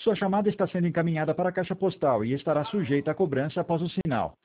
Sua chamada está sendo encaminhada para a caixa postal e estará sujeita a cobrança após o sinal.